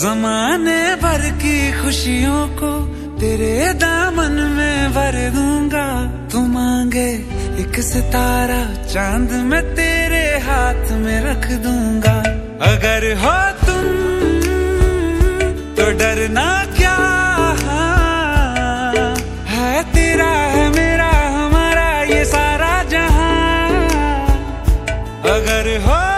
जमाने भर की खुशियों को तेरे दामन में भर दूंगा। तू मांगे एक सितारा चांद मैं तेरे हाथ में रख दूंगा। अगर हो तुम तो डरना क्या, है तेरा है मेरा हमारा ये सारा जहां। अगर हो